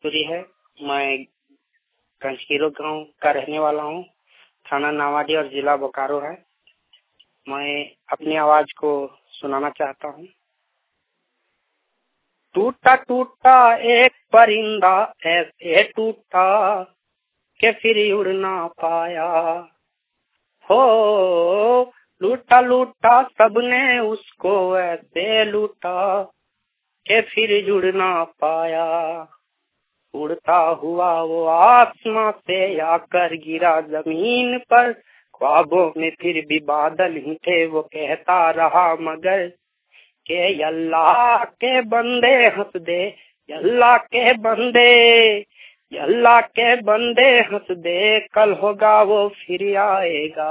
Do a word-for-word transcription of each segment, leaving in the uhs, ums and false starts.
भोजपुरी है। मैं कंचकीरो गांव का रहने वाला हूँ। थाना नावाडी और जिला बोकारो है। मैं अपनी आवाज को सुनाना चाहता हूँ। टूटा टूटा एक परिंदा ऐसे टूटा के फिर उड़ ना पाया, हो लूटा लूटा सबने उसको ऐसे लूटा के फिर जुड़ ना पाया। उड़ता हुआ वो आसमां से आकर गिरा जमीन पर, ख्वाबों में फिर भी बादल ही थे। वो कहता रहा मगर के अल्लाह के बंदे हंस दे, अल्लाह के बंदे, अल्लाह के बंदे हंस दे, कल होगा वो फिर आएगा।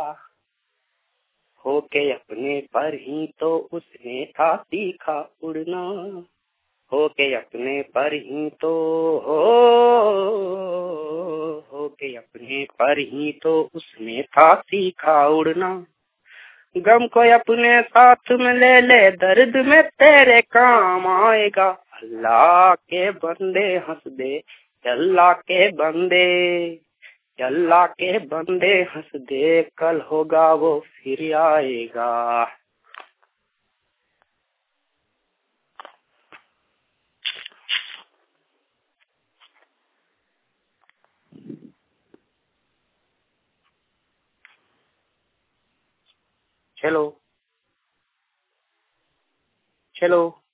होके अपने पर ही तो उसने था सीखा उड़ना, होके अपने पर ही तो हो होके अपने पर ही तो उसने था सीखा उड़ना। गम को अपने साथ में ले ले, दर्द में तेरे काम आएगा। अल्लाह के बंदे हंस दे, अल्लाह के बंदे, अल्लाह के बंदे हंस दे, कल होगा वो फिर आएगा। चलो चलो